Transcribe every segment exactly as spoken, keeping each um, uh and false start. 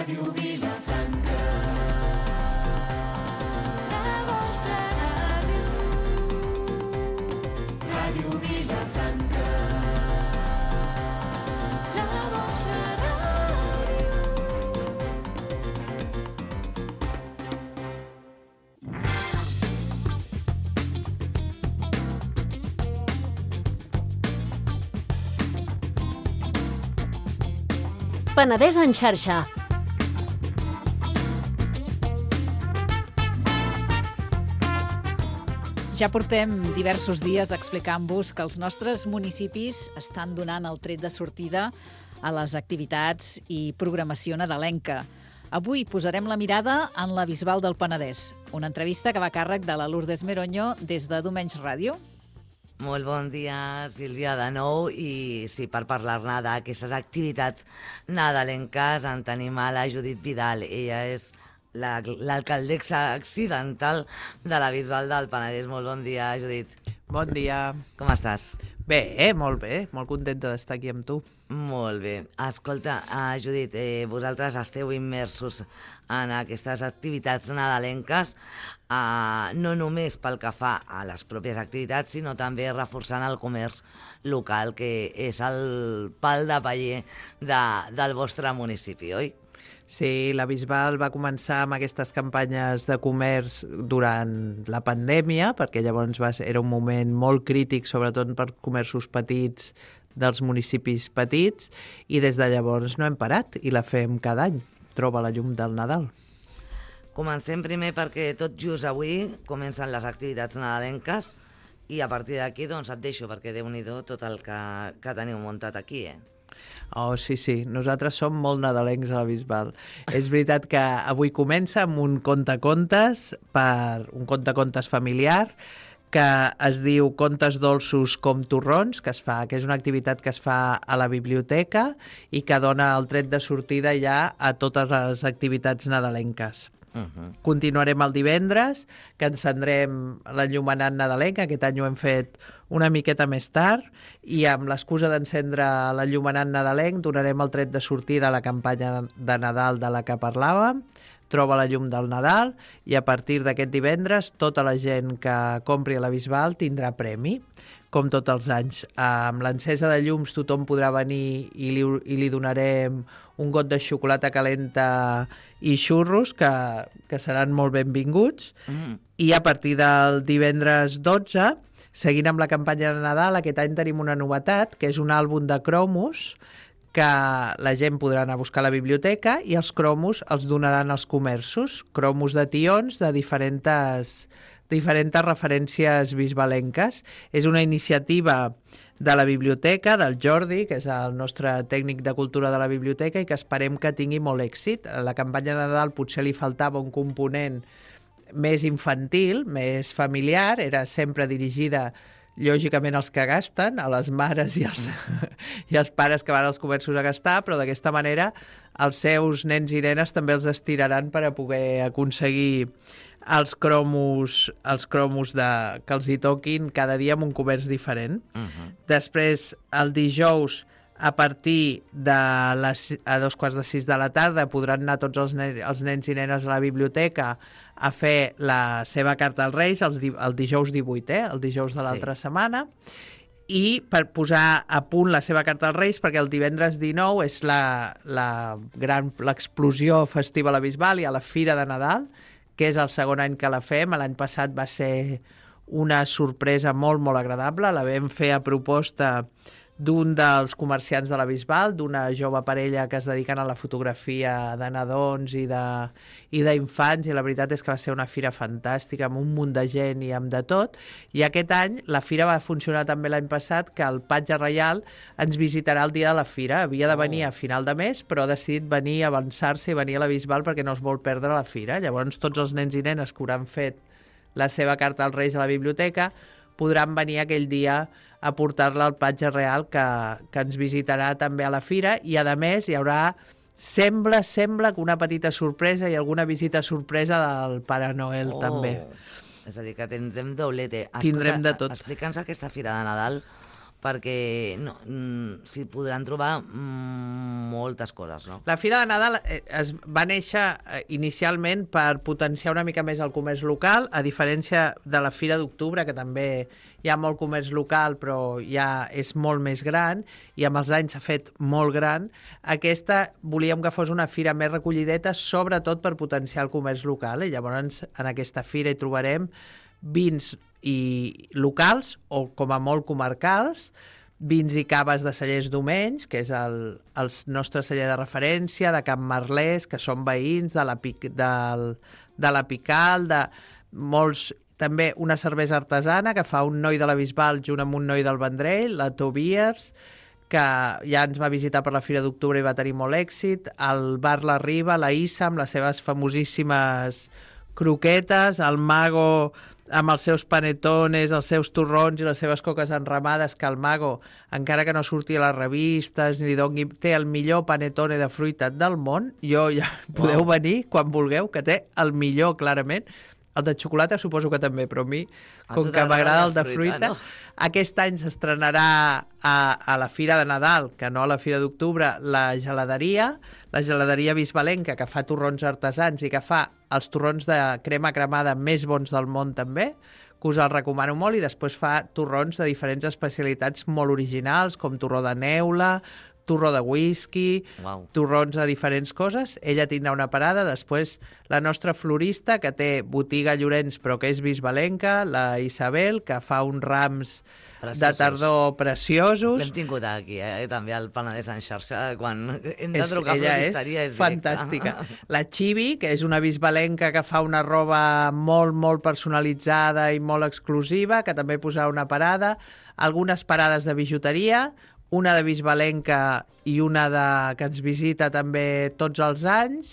Ràdio Vilafranca. La vostra ràdio. Ràdio Vilafranca. La vostra ràdio. Penedès en xarxa. Ja portem diversos dies explicant-vos que els nostres municipis estan donant el tret de sortida a les activitats i programació nadalenca. Avui posarem la mirada en la Bisbal del Penedès, una entrevista que va a càrrec de la Lourdes Meroño des de Domenys Ràdio. Molt bon dia, Sílvia, de nou. I sí, per parlar-ne d'aquestes activitats nadalenques en tenim a la Judit Vidal. Ella és la, l'alcaldessa accidental de la Bisbal del Penedès. Molt bon dia, Judit. Bon dia. Com estàs? Bé, eh? molt bé. Molt contenta d'estar aquí amb tu. Molt bé. Escolta, uh, Judit, eh, vosaltres esteu immersos en aquestes activitats nadalenques, uh, no només pel que fa a les pròpies activitats, sinó també reforçant el comerç local, que és el pal de paller de, del vostre municipi, oi? Sí, la Bisbal va començar amb aquestes campanyes de comerç durant la pandèmia, perquè llavors va ser, era un moment molt crític, sobretot per comerços petits dels municipis petits, i des de llavors no hem parat i la fem cada any. Troba la llum del Nadal. Comencem primer perquè tot just avui comencen les activitats nadalenques i a partir d'aquí doncs et deixo perquè Déu-n'hi-do tot el que, que teniu muntat aquí, eh? Oh, sí, sí. Nosaltres som molt nadalencs a la Bisbal. És veritat que avui comença amb un contacontes, per un contacontes familiar, que es diu Contes dolços com torrons, que es fa, que és una activitat que es fa a la biblioteca i que dona el tret de sortida ja a totes les activitats nadalenques. Uh-huh. Continuarem el divendres, que encendrem l'enllumenat nadalenc. Aquest any ho hem fet una miqueta més tard i amb l'excusa d'encendre l'enllumenat nadalenc donarem el tret de sortida a la campanya de Nadal de la que parlàvem, Troba la llum del Nadal, i a partir d'aquest divendres tota la gent que compri a la Bisbal tindrà premi, com tots els anys. Amb l'encesa de llums tothom podrà venir i li, i li donarem un got de xocolata calenta i xurros, que, que seran molt benvinguts. Mm. I a partir del divendres dotze, seguint amb la campanya de Nadal, aquest any tenim una novetat, que és un àlbum de cromos, que la gent podrà anar a buscar a la biblioteca i els cromos els donaran als comerços, cromos de tions de diferents, diferents referències bisbalenques. És una iniciativa de la biblioteca, del Jordi, que és el nostre tècnic de cultura de la biblioteca, i que esperem que tingui molt èxit. A la campanya de Nadal potser li faltava un component més infantil, més familiar, era sempre dirigida lògicament als que gasten, a les mares i els, i els pares que van als comerços a gastar, però d'aquesta manera els seus nens i nenes també els estiraran per a poder aconseguir els cromos, els cromos de, que els hi toquin cada dia en un comerç diferent. Uh-huh. Després, el dijous, a partir de les, a dos quarts de sis de la tarda, podran anar tots els, nen, els nens i nenes a la biblioteca a fer la seva carta als Reis el, el dijous divuit, eh? El dijous de l'altra sí. setmana, i per posar a punt la seva carta als Reis, perquè el divendres dinou és la, la gran l'explosió festiva a la Bisbal i a la Fira de Nadal, que és el segon any que la fem. L'any passat va ser una sorpresa molt, molt agradable. La vam fer a proposta d'un dels comerciants de la Bisbal, d'una jove parella que es dediquen a la fotografia de nadons i, de, i d'infants, i la veritat és que va ser una fira fantàstica, amb un munt de gent i amb de tot. I aquest any la fira va funcionar també l'any passat, que el Patge Reial ens visitarà el dia de la fira. Havia de venir a final de mes, però ha decidit venir, avançar-se i venir a la Bisbal perquè no es vol perdre la fira. Llavors tots els nens i nenes que hauran fet la seva carta als Reis a la biblioteca podran venir aquell dia a portar-la al Patge Real, que, que ens visitarà també a la fira, i a més hi haurà, sembla, sembla que una petita sorpresa i alguna visita sorpresa del Pare Noel oh, també. És a dir, que tindrem doblete. Tindrem de tot. Explica'ns aquesta fira de Nadal, perquè no, mm, s'hi podran trobar mm, moltes coses, no? La Fira de Nadal eh, es va néixer eh, inicialment per potenciar una mica més el comerç local, a diferència de la Fira d'Octubre, que també hi ha molt comerç local, però ja és molt més gran, i amb els anys s'ha fet molt gran. Aquesta volíem que fos una fira més recollideta, sobretot per potenciar el comerç local, i llavors en aquesta fira hi trobarem vins i locals, o com a molt comarcals, vins i caves de cellers d'Omenys, que és el, el nostre celler de referència, de Can Marlès, que són veïns de la, Pic, del, de la Pical, de molts, també una cervesa artesana que fa un noi de la Bisbal junt amb un noi del Vendrell, la Tobiers, que ja ens va visitar per la Fira d'Octubre i va tenir molt èxit, el bar La Riba, la Issa, amb les seves famosíssimes croquetes, el Mago amb els seus panetones, els seus torrons i les seves coques enramades, que el Mago, encara que no surti a les revistes ni li doni, té el millor panetone de fruita del món. Jo ja podeu wow. venir quan vulgueu, que té el millor, clarament. El de xocolata suposo que també, però a mi, com que m'agrada el de fruita, no? Aquest any s'estrenarà a, a la Fira de Nadal, que no a la Fira d'Octubre, la geladeria, la geladeria bisbalenca, que fa torrons artesans i que fa els torrons de crema cremada més bons del món també, que us els recomano molt, i després fa torrons de diferents especialitats molt originals, com torró de neula, torró de whisky, wow. torrons de diferents coses. Ella tindrà una parada. Després, la nostra florista, que té botiga Llorenç, però que és bisbalenca, la Isabel, que fa uns rams preciosos. De tardor preciosos. L'hem tingut aquí, eh? També al Penedès en xarxa, quan hem de trucar a floristeria, és, és fantàstica. La Chibi, que és una bisbalenca que fa una roba molt, molt personalitzada i molt exclusiva, que també posarà una parada. Algunes parades de bijuteria, una de bisbalenca i una de, que ens visita també tots els anys,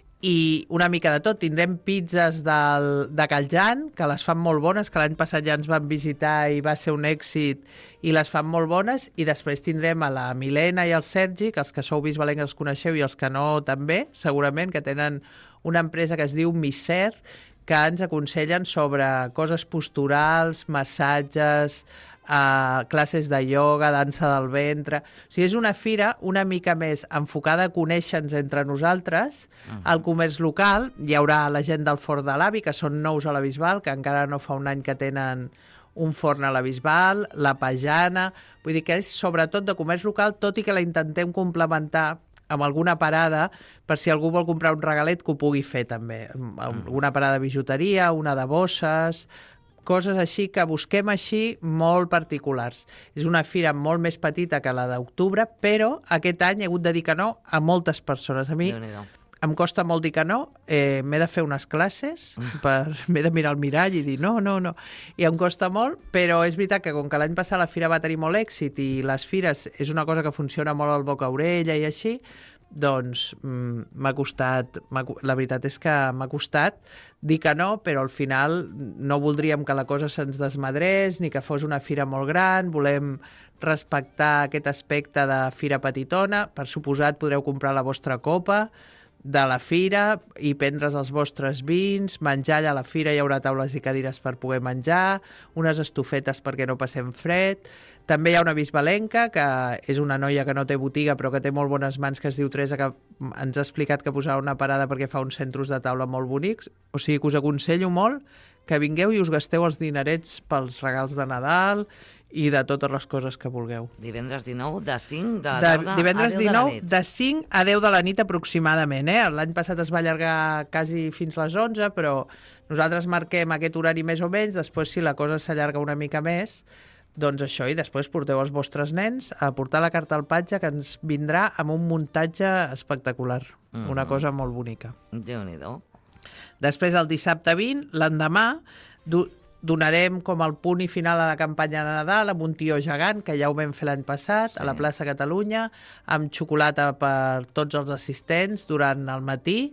i una mica de tot. Tindrem pizzas del, de Caljan, que les fan molt bones, que l'any passat ja ens van visitar i va ser un èxit, i les fan molt bones, i després tindrem a la Milena i el Sergi, que els que sou bisbalencs els coneixeu i els que no també, segurament, que tenen una empresa que es diu Misser, que ens aconsellen sobre coses posturals, massatges, Uh, classes de ioga, dansa del ventre. O sigui, és una fira una mica més enfocada a conèixer-nos entre nosaltres. Uh-huh. Al comerç local hi haurà la gent del Forn de l'Avi, que són nous a la Bisbal, que encara no fa un any que tenen un forn a la Bisbal, la Pajana. Vull dir que és sobretot de comerç local, tot i que la intentem complementar amb alguna parada, per si algú vol comprar un regalet que ho pugui fer també. Una parada de bijuteria, una de bosses, coses així que busquem així molt particulars. És una fira molt més petita que la d'octubre, però aquest any he hagut de dir que no a moltes persones. A mi em costa molt dir que no, eh, m'he de fer unes classes, per, m'he de mirar al mirall i dir no, no, no. I em costa molt, però és veritat que com que l'any passat la fira va tenir molt èxit i les fires és una cosa que funciona molt al boca-orella i així, doncs m'ha costat, la veritat és que m'ha costat dir que no, però al final no voldríem que la cosa se'ns desmadrés ni que fos una fira molt gran, volem respectar aquest aspecte de fira petitona. Per suposat podreu comprar la vostra copa de la fira i prendre's els vostres vins, menjar allà a la fira, hi haurà taules i cadires per poder menjar, unes estufetes perquè no passem fred. També hi ha una bisbalenca, que és una noia que no té botiga però que té molt bones mans, que es diu Teresa, que ens ha explicat que posarà una parada perquè fa uns centres de taula molt bonics. O sigui que us aconsello molt que vingueu i us gasteu els dinerets pels regals de Nadal i de totes les coses que vulgueu. Divendres dinou de cinc de la de, tarda divendres a deu dinou, de la nit. de cinc a deu de la nit aproximadament. Eh? L'any passat es va allargar quasi fins les onze, però nosaltres marquem aquest horari més o menys. Després, si la cosa s'allarga una mica més, doncs això, i després porteu els vostres nens a portar la carta al patge, que ens vindrà amb un muntatge espectacular. Mm-hmm. Una cosa molt bonica. Déu-n'hi-do. Després, el dissabte vint, l'endemà, du donarem com el punt i final a la campanya de Nadal amb un tió gegant, que ja ho vam fer l'any passat, sí, a la plaça Catalunya, amb xocolata per tots els assistents durant el matí,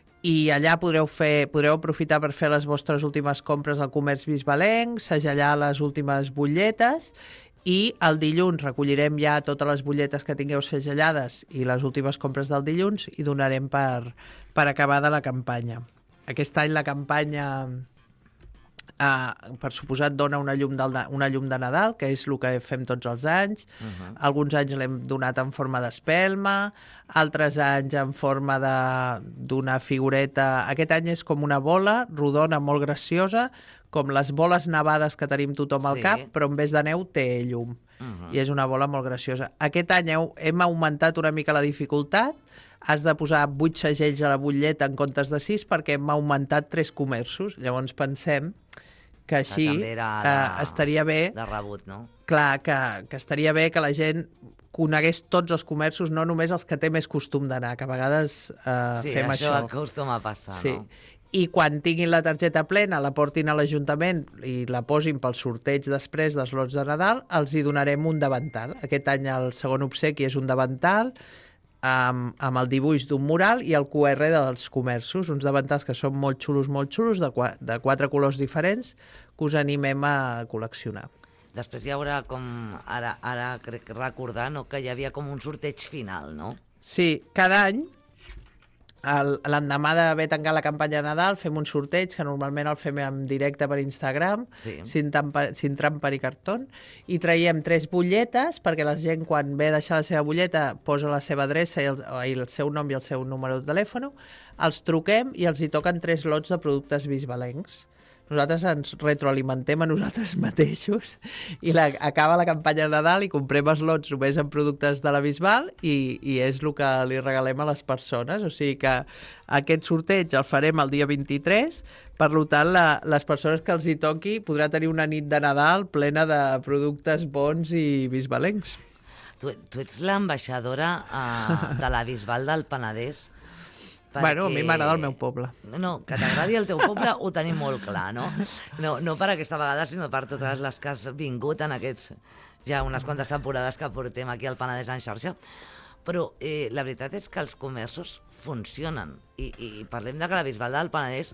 i allà podreu, fer, podreu aprofitar per fer les vostres últimes compres al comerç bisbalenc, segellar les últimes butlletes, i el dilluns recollirem ja totes les butlletes que tingueu segellades i les últimes compres del dilluns i donarem per, per acabar de la campanya. Aquest any la campanya Uh, per suposat dona una llum, del, una llum de Nadal, que és el que fem tots els anys. Uh -huh. Alguns anys l'hem donat en forma d'espelma, altres anys en forma d'una figureta. Aquest any és com una bola rodona molt graciosa, com les boles nevades que tenim tothom al Sí. cap, però en vez de neu té llum. Uh -huh. I és una bola molt graciosa. Aquest any heu, hem augmentat una mica la dificultat. Has de posar vuit segells a la butlleta en comptes de sis perquè hem augmentat tres comerços. Llavors pensem que així també era eh, de- estaria bé, De rebut, no? clar, que, que estaria bé que la gent conegués tots els comerços, no només els que té més costum d'anar, que a vegades eh, Sí, fem això això. acostuma a passar, Sí. no? I quan tinguin la targeta plena, la portin a l'Ajuntament i la posin pel sorteig després dels lots de Nadal, els hi donarem un davantal. Aquest any el segon obsequi és un davantal amb, amb el dibuix d'un mural i el Q R dels comerços, uns davantals que són molt xulos, molt xulos, de, qua, de quatre colors diferents, que us animem a col·leccionar. Després hi haurà com, ara, ara crec recordar, no, que hi havia com un sorteig final, no? Sí, cada any, el- l'endemà d'haver tancat la campanya de Nadal, fem un sorteig, que normalment el fem en directe per Instagram, Sí. sin, tampa, sin trampa i cartón, i traiem tres butlletes, perquè la gent, quan ve a deixar la seva butlleta, posa la seva adreça i el, i el seu nom i el seu número de telèfon, els truquem i els hi toquen tres lots de productes bisbalencs. Nosaltres ens retroalimentem a nosaltres mateixos i la, acaba la campanya de Nadal i comprem els lots només en productes de la Bisbal i, i és el que li regalem a les persones. O sigui que aquest sorteig el farem el dia vint-i-tres, per tant, la, les persones que els hi toqui podrà tenir una nit de Nadal plena de productes bons i bisbalencs. Tu, tu ets l'ambaixadora uh, de la Bisbal del Penedès. Bueno, a mi m'agrada el meu poble. No, que t'agradi el teu poble ho tenim molt clar, no? No, no per aquesta vegada, sinó per totes les que has vingut en aquests ja unes quantes temporades que portem aquí al Penedès en xarxa. Però eh, la veritat és que els comerços funcionen. I, i parlem de que la Bisbal del Penedès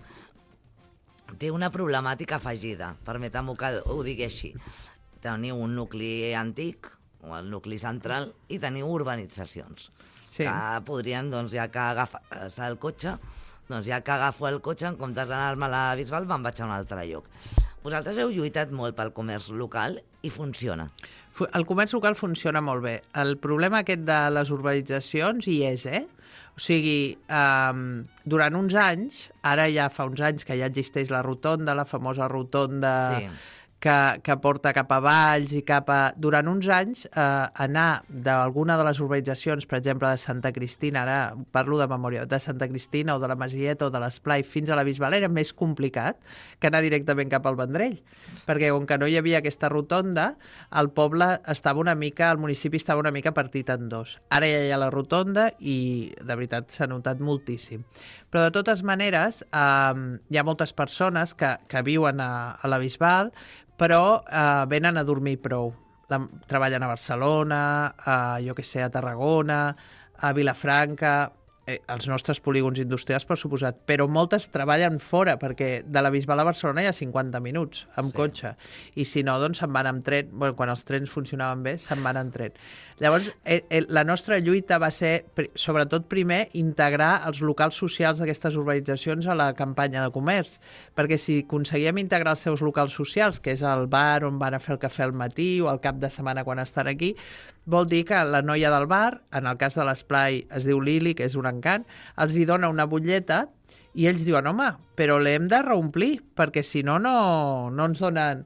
té una problemàtica afegida, permetem-ho que ho digui així. Teniu un nucli antic, o el nucli central, i teniu urbanitzacions. Sí. Que podrien, doncs, ja que agafar el cotxe, doncs ja que agafo el cotxe, en comptes d'anar-me a la Bisbal, me'n vaig a un altre lloc. Vosaltres heu lluitat molt pel comerç local i funciona. Fu- El comerç local funciona molt bé. El problema aquest de les urbanitzacions hi és, eh? O sigui, um, durant uns anys, ara ja fa uns anys que ja existeix la rotonda, la famosa rotonda Sí. que, que porta cap a Valls i cap a... Durant uns anys, eh, anar d'alguna de les urbanitzacions, per exemple, de Santa Cristina, ara parlo de memòria, de Santa Cristina o de la Masieta o de l'Esplai fins a la Bisbal era més complicat que anar directament cap al Vendrell, perquè com que no hi havia aquesta rotonda, el poble estava una mica, el municipi estava una mica partit en dos. Ara ja hi ha la rotonda i, de veritat, s'ha notat moltíssim. Però, de totes maneres, eh, hi ha moltes persones que, que viuen a, a la Bisbal, però eh, venen a dormir prou. La, treballen a Barcelona, a, jo que sé, a Tarragona, a Vilafranca, eh, els nostres polígons industrials, per suposat, però moltes treballen fora, perquè de la Bisbal a Barcelona hi ha cinquanta minuts amb Sí. cotxe, i si no, doncs se'n van amb tren. Bueno, quan els trens funcionaven bé, se'n van amb tren. Llavors, eh, eh, la nostra lluita va ser, pri- sobretot primer, integrar els locals socials d'aquestes urbanitzacions a la campanya de comerç, perquè si aconseguíem integrar els seus locals socials, que és el bar on van a fer el cafè al matí o el cap de setmana quan estan aquí, vol dir que la noia del bar, en el cas de l'Esplai es diu Lili, que és un encant, els hi dona una butlleta i ells diuen, home, però l'hem de reomplir, perquè si no, no, no ens donen...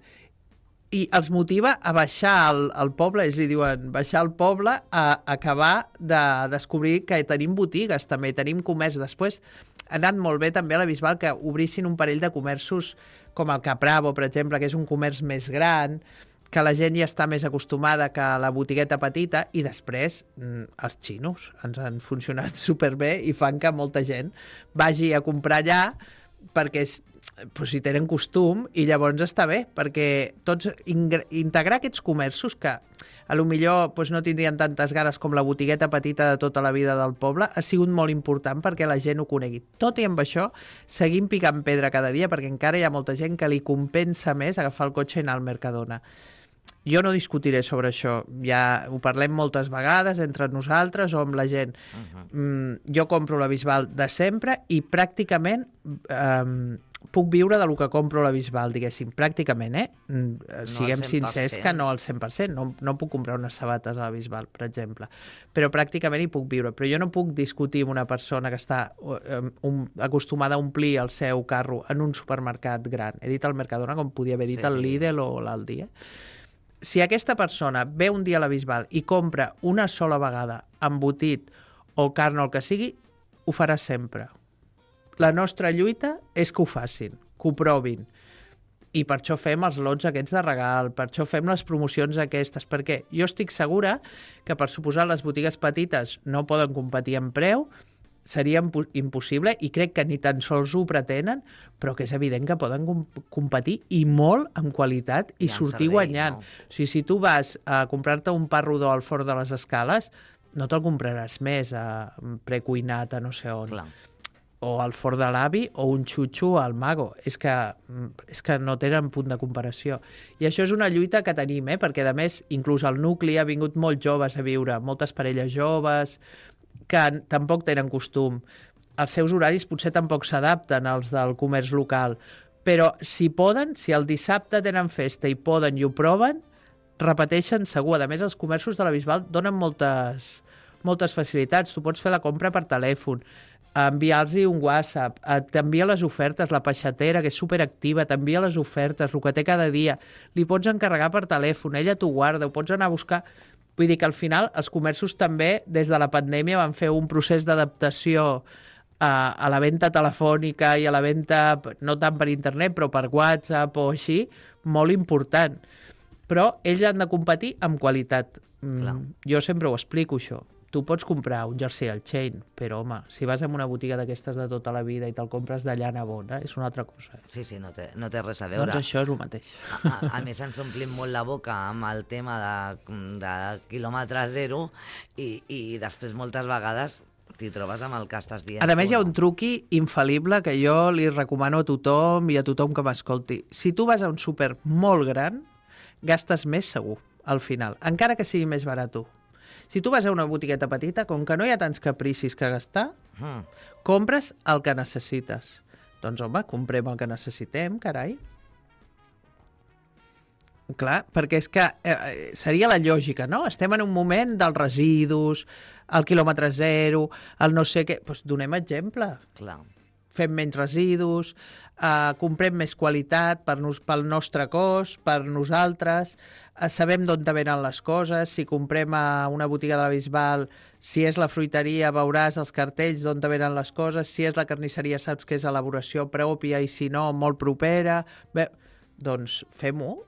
I els motiva a baixar al, al poble, ells li diuen baixar al poble a acabar de descobrir que tenim botigues també, tenim comerç. Després ha anat molt bé també a la Bisbal que obrissin un parell de comerços com el Capravo, per exemple, que és un comerç més gran, que la gent ja està més acostumada que a la botigueta petita, i després mm, els xinos ens han funcionat superbé i fan que molta gent vagi a comprar allà perquè és, pues, si tenen costum, i llavors està bé, perquè tots integrar aquests comerços que a lo millor pues, no tindrien tantes ganes com la botigueta petita de tota la vida del poble, ha sigut molt important perquè la gent ho conegui. Tot i amb això, seguim picant pedra cada dia, perquè encara hi ha molta gent que li compensa més agafar el cotxe i anar al Mercadona. Jo no discutiré sobre això, ja ho parlem moltes vegades entre nosaltres o amb la gent. Uh-huh. mm, jo compro la Bisbal de sempre i pràcticament eh, puc viure del que compro a la Bisbal, diguéssim, pràcticament, eh? Mm, al Siguem cent per sincers cent. que no al cent per cent, no, no puc comprar unes sabates a la Bisbal, per exemple, però pràcticament hi puc viure. Però jo no puc discutir amb una persona que està eh, um, acostumada a omplir el seu carro en un supermercat gran. He dit el Mercadona com podia haver dit Sí, el sí. Lidl o l'Aldi, eh? Si aquesta persona ve un dia a la Bisbal i compra una sola vegada embotit o carn o el que sigui, ho farà sempre. La nostra lluita és que ho facin, que ho provin. I per això fem els lots aquests de regal, per això fem les promocions aquestes, perquè jo estic segura que, per suposar, les botigues petites no poden competir en preu, seria impo- impossible, i crec que ni tan sols ho pretenen, però que és evident que poden com competir i molt en qualitat i, I en sortir servei, guanyant. no? O sigui, si tu vas a comprar-te un pa rodó al forn de les Escales, no te'l compraràs més a precuinat a no sé on. Clar. O al forn de l'avi o un xutxo al Mago. És que, és que no tenen punt de comparació. I això és una lluita que tenim, eh? Perquè, a més, inclús al nucli ha vingut molts joves a viure, moltes parelles joves, que tampoc tenen costum. Els seus horaris potser tampoc s'adapten als del comerç local, però si poden, si el dissabte tenen festa i poden i ho proven, repeteixen segur. A més, els comerços de la Bisbal donen moltes, moltes facilitats. Tu pots fer la compra per telèfon, enviar-los un WhatsApp, t'envia les ofertes, la peixatera, que és superactiva, t'envia les ofertes, el que té cada dia, li pots encarregar per telèfon, ella t'ho guarda, ho pots anar a buscar. Vull dir que al final els comerços també, des de la pandèmia, van fer un procés d'adaptació a, a la venda telefònica i a la venda, no tant per internet, però per WhatsApp o així, molt important. Però ells han de competir amb qualitat. Clar. Mm, jo sempre ho explico, això. Tu pots comprar un jersei al Chain, però, home, si vas a una botiga d'aquestes de tota la vida i te'l compres de llana bona, és una altra cosa. Eh? Sí, sí, no té, no té res a veure. Doncs això és el mateix. A, a, a més, ens omplim molt la boca amb el tema de, de quilòmetre zero i, i després moltes vegades t'hi trobes amb el que estàs dient. A més, tu, hi ha no? un truqui infal·lible que jo li recomano a tothom i a tothom que m'escolti. Si tu vas a un súper molt gran, gastes més segur, al final, encara que sigui més barat. Si tu vas a una botigueta petita, com que no hi ha tants capricis que gastar, Mm. compres el que necessites. Doncs, home, comprem el que necessitem, carai. Clar, perquè és que eh, seria la lògica, no? Estem en un moment dels residus, el quilòmetre zero, el no sé què... Doncs donem exemple. Clar. Fem menys residus, eh, comprem més qualitat per nos, pel nostre cos, per nosaltres, eh, sabem d'on venen les coses. Si comprem a una botiga de la Bisbal, si és la fruiteria, veuràs els cartells d'on venen les coses. Si és la carnisseria, saps que és elaboració pròpia, i si no, molt propera. Bé, doncs fem-ho.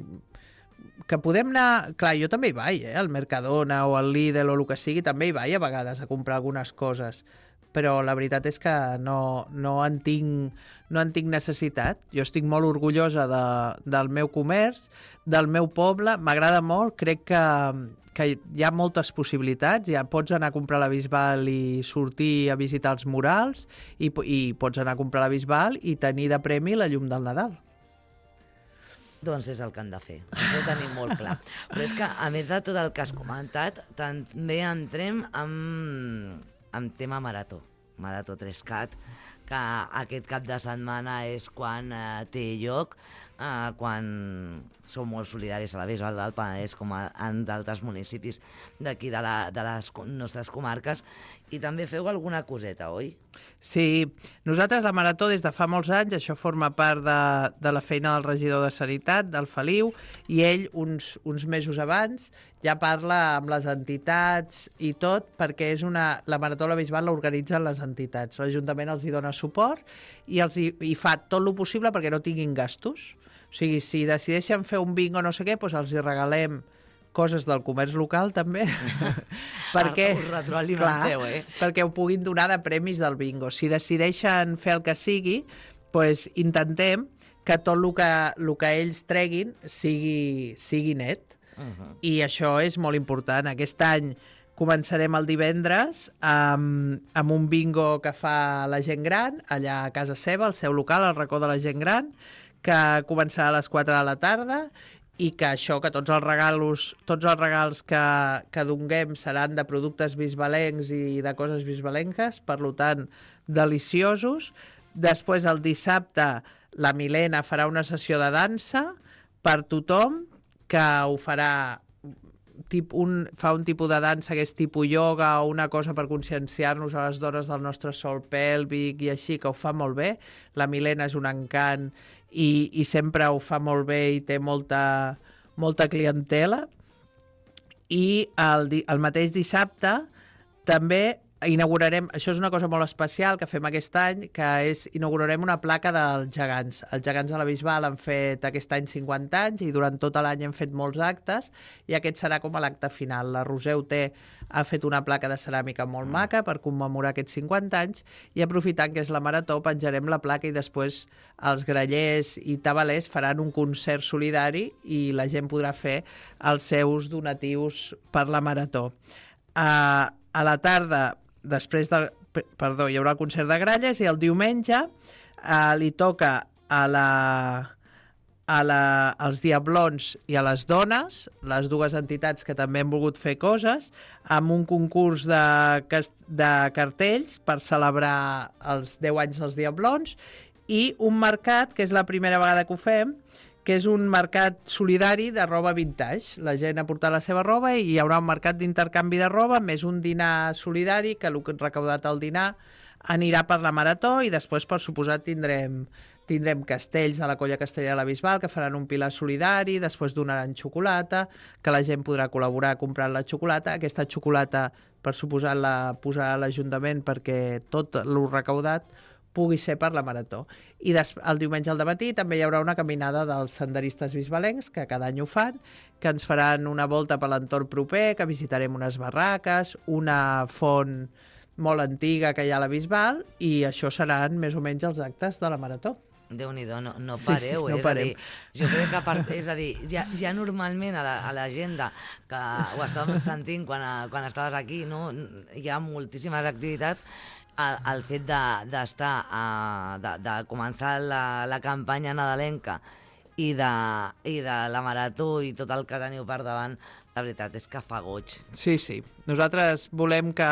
Que podem anar... Clar, jo també hi vaig, eh? Al Mercadona o al Lidl o el que sigui, també hi vaig a vegades a comprar algunes coses. Però la veritat és que no, no, en tinc, no en tinc necessitat. Jo estic molt orgullosa de, del meu comerç, del meu poble, m'agrada molt, crec que, que hi ha moltes possibilitats, ja pots anar a comprar a la Bisbal i sortir a visitar els murals, i, i pots anar a comprar a la Bisbal i tenir de premi la llum del Nadal. Doncs és el que han de fer, això ho tenim molt clar. Però és que, a més de tot el que has comentat, també entrem amb, amb tema marató, Marató tres cat, que aquest cap de setmana és quan eh, té lloc, eh, quan som molt solidaris a la Bisbal del Penedès com a, en d'altres municipis d'aquí de, la, de les nostres comarques, i també feu alguna coseta, oi? Sí, nosaltres la Marató des de fa molts anys, això forma part de, de la feina del regidor de Sanitat, del Feliu, i ell uns, uns mesos abans ja parla amb les entitats i tot, perquè és una, la Marató a la Bisbal l'organitzen les entitats. L'Ajuntament els hi dona suport i, els hi, i fa tot el possible perquè no tinguin gastos. O sigui, si decideixen fer un bingo o no sé què, doncs els hi regalem coses del comerç local, també, perquè, Us retroalimenteu, clar, eh? perquè ho puguin donar de premis del bingo. Si decideixen fer el que sigui, doncs intentem que tot el que, el que ells treguin sigui, sigui net. Uh -huh. I això és molt important. Aquest any començarem el divendres amb, amb un bingo que fa la gent gran, allà a casa seva, al seu local, al racó de la gent gran, que començarà a les quatre de la tarda, i que això, que tots els regals, tots els regals que, que donguem seran de productes bisbalencs i de coses bisbalenques, per tant, deliciosos. Després, el dissabte, la Milena farà una sessió de dansa per tothom, que ho farà tip, un, fa un tipus de dansa que és tipus ioga o una cosa per conscienciar-nos a les dones del nostre sòl pèlvic i així, que ho fa molt bé. La Milena és un encant i, i sempre ho fa molt bé i té molta, molta clientela. I el, el mateix dissabte també inaugurarem, això és una cosa molt especial que fem aquest any, que és inaugurarem una placa dels gegants. Els gegants de la Bisbal han fet aquest any cinquanta anys i durant tot l'any hem fet molts actes i aquest serà com a l'acte final. La Roser Oter ha fet una placa de ceràmica molt maca per commemorar aquests cinquanta anys i aprofitant que és la Marató penjarem la placa i després els grallers i tabalers faran un concert solidari i la gent podrà fer els seus donatius per la Marató. Uh, a la tarda després del... Perdó, hi haurà el concert de gralles i el diumenge eh, li toca a la, a la, als Diablons i a les Dones, les dues entitats que també han volgut fer coses, amb un concurs de, de cartells per celebrar els deu anys dels Diablons i un mercat, que és la primera vegada que ho fem, que és un mercat solidari de roba vintage. La gent ha portat la seva roba i hi haurà un mercat d'intercanvi de roba, més un dinar solidari, que el que recaudat al dinar anirà per la Marató i després, per suposat, tindrem, tindrem castells de la Colla Castellera de la Bisbal que faran un pilar solidari, després donaran xocolata, que la gent podrà col·laborar comprant la xocolata. Aquesta xocolata, per suposat, la posarà l'Ajuntament perquè tot el recaudat pugui ser per la Marató. I des, el diumenge al dematí també hi haurà una caminada dels senderistes bisbalencs, que cada any ho fan, que ens faran una volta per l'entorn proper, que visitarem unes barraques, una font molt antiga que hi ha a la Bisbal, i això seran més o menys els actes de la Marató. Déu-n'hi-do, no, no Sí, pareu, sí, no eh? parem. És a dir, jo crec que, part, és a dir, ja, ja normalment a l'agenda, la, que ho estàvem sentint quan, quan estaves aquí, no? Hi ha moltíssimes activitats. El, el fet d'estar, de, de, de començar la, la campanya nadalenca i de, i de la Marató i tot el que teniu per davant, la veritat és que fa goig. Sí, sí. Nosaltres volem que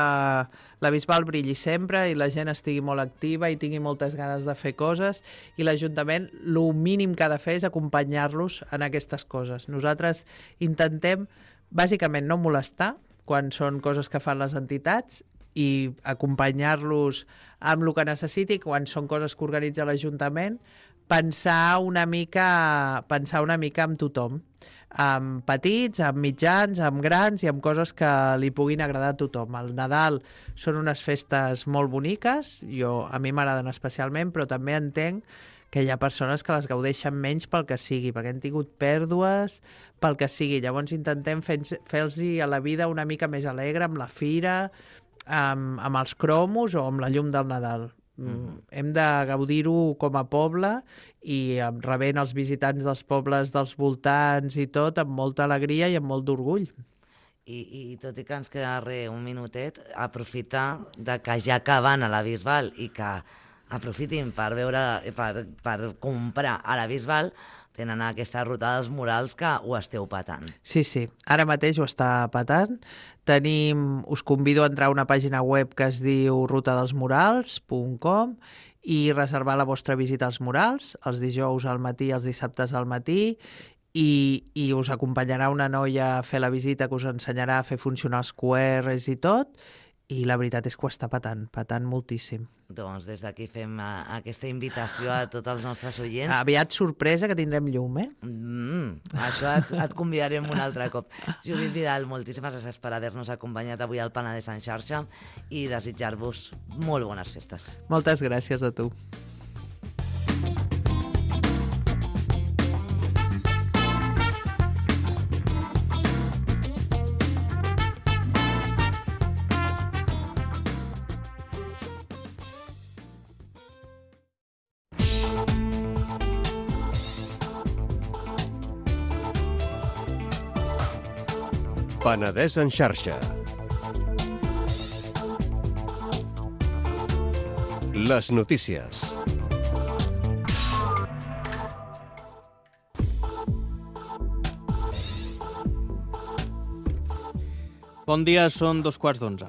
la Bisbal brilli sempre i la gent estigui molt activa i tingui moltes ganes de fer coses i l'Ajuntament el mínim que ha de fer és acompanyar-los en aquestes coses. Nosaltres intentem, bàsicament, no molestar quan són coses que fan les entitats i acompanyar-los amb el que necessiti quan són coses que organitza l'Ajuntament, pensar una mica, pensar una mica amb tothom, amb petits, amb mitjans, amb grans i amb coses que li puguin agradar a tothom. El Nadal són unes festes molt boniques, jo, a mi m'agraden especialment, però també entenc que hi ha persones que les gaudeixen menys pel que sigui, perquè han tingut pèrdues, pel que sigui. Llavors intentem fer-los a la vida una mica més alegre, amb la fira, amb, amb els cromos o amb la llum del Nadal. Mm. Hem de gaudir-ho com a poble i rebent els visitants dels pobles dels voltants i tot amb molta alegria i amb molt d'orgull. I, I tot i que ens queda res un minutet, aprofitar de que ja acaben a la Bisbal i que aprofitin per veure, per, per comprar a la Bisbal, tenen aquesta ruta dels murals que ho esteu patant. Sí, sí, ara mateix ho està patant. Tenim, us convido a entrar a una pàgina web que es diu ruta dels murals punt com i reservar la vostra visita als murals, els dijous al matí i els dissabtes al matí, i, i us acompanyarà una noia a fer la visita que us ensenyarà a fer funcionar els Q Rs i tot, i la veritat és que ho està patant, patant moltíssim. Doncs des d'aquí fem uh, aquesta invitació a tots els nostres oients. Aviat sorpresa que tindrem llum, eh? Mm, això et, et convidarem un altre cop. Judit Vidal, moltíssimes gràcies per haver-nos acompanyat avui al Penedès en xarxa i desitjar-vos molt bones festes. Moltes gràcies a tu. Penedès en xarxa. Les notícies. Bon dia, són dos quarts d'onze.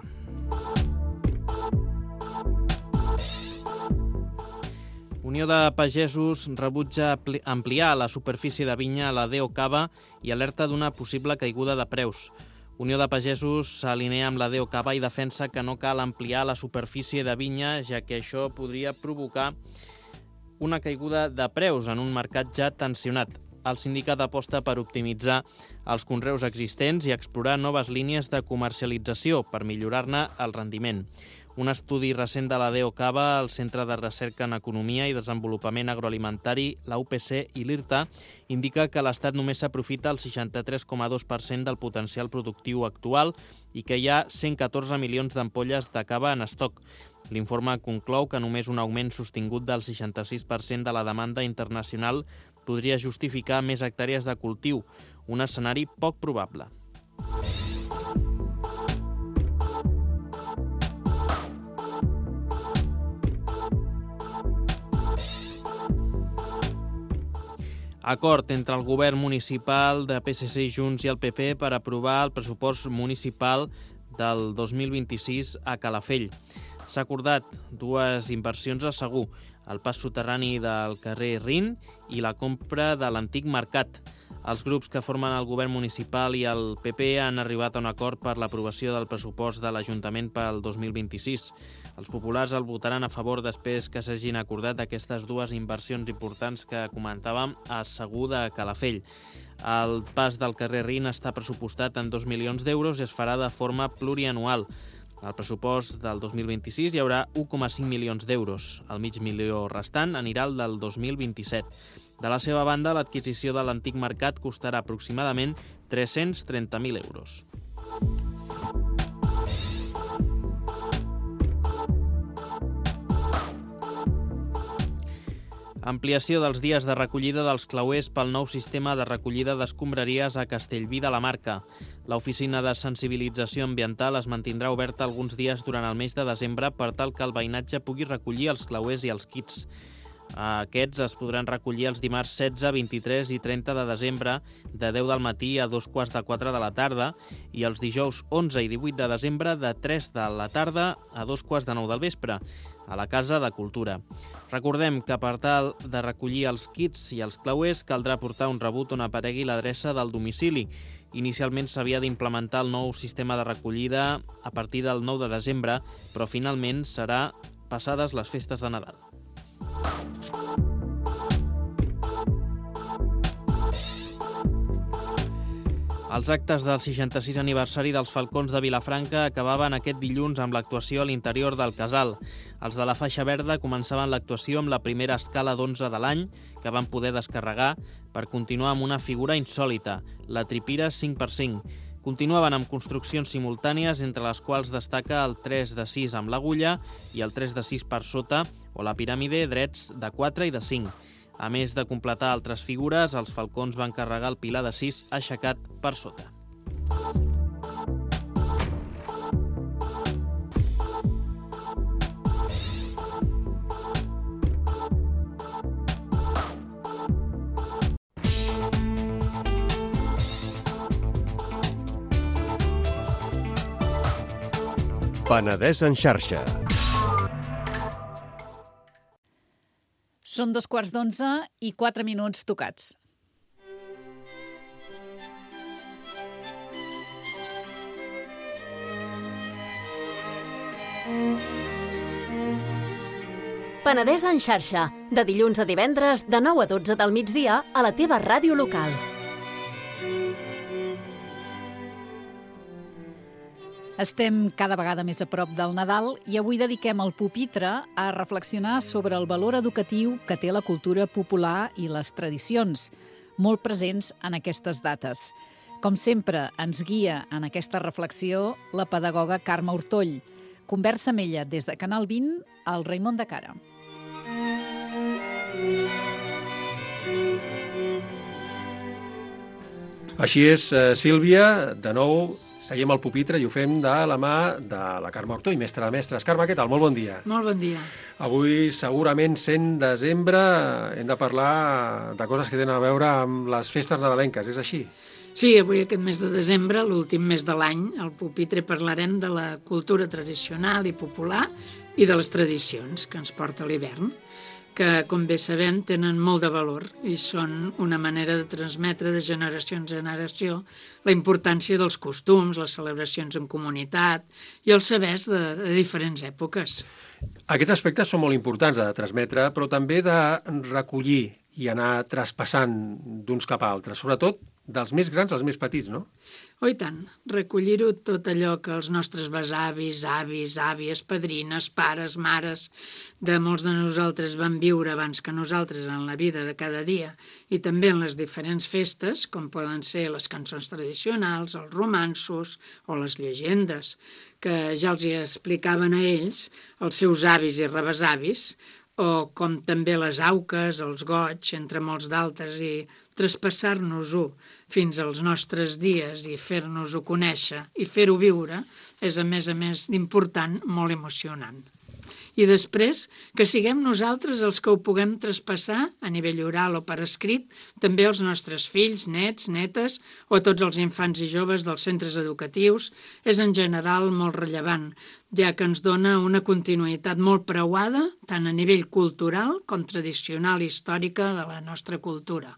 Unió de Pagesos rebutja ampliar la superfície de vinya a la D E O Cava i alerta d'una possible caiguda de preus. Unió de Pagesos s'alinea amb la D E O Cava i defensa que no cal ampliar la superfície de vinya, ja que això podria provocar una caiguda de preus en un mercat ja tensionat. El sindicat aposta per optimitzar els conreus existents i explorar noves línies de comercialització per millorar-ne el rendiment. Un estudi recent de la D E O Cava, el Centre de Recerca en Economia i Desenvolupament Agroalimentari, la U P C i l'IRTA, indica que l'Estat només s'aprofita el seixanta-tres coma dos per cent del potencial productiu actual i que hi ha cent catorze milions d'ampolles de cava en estoc. L'informe conclou que només un augment sostingut del seixanta-sis per cent de la demanda internacional podria justificar més hectàrees de cultiu, un escenari poc probable. Acord entre el govern municipal de P S C, Junts i el P P per aprovar el pressupost municipal del dos mil vint-i-sis a Calafell. S'ha acordat dues inversions a Segur, el pas soterrani del carrer Rin i la compra de l'antic mercat. Els grups que formen el govern municipal i el P P han arribat a un acord per l'aprovació del pressupost de l'Ajuntament pel dos mil vint-i-sis. Els populars el votaran a favor després que s'hagin acordat aquestes dues inversions importants que comentàvem a Segur de Calafell. El pas del carrer Rin està pressupostat en dos milions d'euros i es farà de forma plurianual. Al pressupost del dos mil vint-i-sis hi haurà un coma cinc milions d'euros. El mig milió restant anirà al del dos mil vint-i-set. De la seva banda, l'adquisició de l'antic mercat costarà aproximadament tres-cents trenta mil euros. Ampliació dels dies de recollida dels clauers pel nou sistema de recollida d'escombraries a Castellví de la Marca. L'oficina de sensibilització ambiental es mantindrà oberta alguns dies durant el mes de desembre per tal que el veïnatge pugui recollir els clauers i els kits. Aquests es podran recollir els dimarts setze, vint-i-tres i trenta de desembre de deu del matí a dos quarts de quatre de la tarda i els dijous onze i divuit de desembre de tres de la tarda a dos quarts de nou del vespre a la Casa de Cultura. Recordem que per tal de recollir els kits i els clauers caldrà portar un rebut on aparegui l'adreça del domicili. Inicialment s'havia d'implementar el nou sistema de recollida a partir del nou de desembre, però finalment serà passades les festes de Nadal. Els actes del seixanta-sis aniversari dels Falcons de Vilafranca acabaven aquest dilluns amb l'actuació a l'interior del casal. Els de la faixa verda començaven l'actuació amb la primera escala d'onze de l'any, que van poder descarregar per continuar amb una figura insòlita, la tripira cinc per cinc. Continuaven amb construccions simultànies, entre les quals destaca el tres de sis amb l'agulla i el tres de sis per sota, o la piràmide drets de quatre i de cinc. A més de completar altres figures, els falcons van carregar el pilar de sis aixecat per sota. Penedès en xarxa. Són dos quarts d'onze i quatre minuts tocats. Penedès en xarxa, de dilluns a divendres, de nou a dotze del migdia, a la teva ràdio local. Estem cada vegada més a prop del Nadal i avui dediquem el pupitre a reflexionar sobre el valor educatiu que té la cultura popular i les tradicions, molt presents en aquestes dates. Com sempre, ens guia en aquesta reflexió la pedagoga Carme Ortoll. Conversa amb ella des de Canal vint al Raimon de Cara. Així és, Sílvia, de nou seguim al pupitre i ho fem de la mà de la Carme Ortoll, mestra de mestres. Carme, què tal? Molt bon dia. Molt bon dia. Avui, segurament, sent desembre, hem de parlar de coses que tenen a veure amb les festes nadalenques, és així? Sí, avui aquest mes de desembre, l'últim mes de l'any, al pupitre parlarem de la cultura tradicional i popular i de les tradicions que ens porta l'hivern, que, com bé sabem, tenen molt de valor i són una manera de transmetre de generació en generació la importància dels costums, les celebracions en comunitat i els sabers de, de diferents èpoques. Aquests aspectes són molt importants de transmetre, però també de recollir i anar traspassant d'uns cap a altres, sobretot dels més grans als més petits, no? Oh, i tant. Recollir-ho tot allò que els nostres besavis, avis, àvies, padrines, pares, mares de molts de nosaltres van viure abans que nosaltres en la vida de cada dia i també en les diferents festes, com poden ser les cançons tradicionals, els romanços o les llegendes, que ja els hi explicaven a ells, els seus avis i rebesavis, o com també les auques, els goig, entre molts d'altres, i traspassar-nos-ho fins als nostres dies i fer-nos-ho conèixer i fer-ho viure és, a més a més d'important, molt emocionant. I després, que siguem nosaltres els que ho puguem traspassar a nivell oral o per escrit, també als nostres fills, nets, netes o tots els infants i joves dels centres educatius, és en general molt rellevant, ja que ens dona una continuïtat molt preuada tant a nivell cultural com tradicional i històrica de la nostra cultura.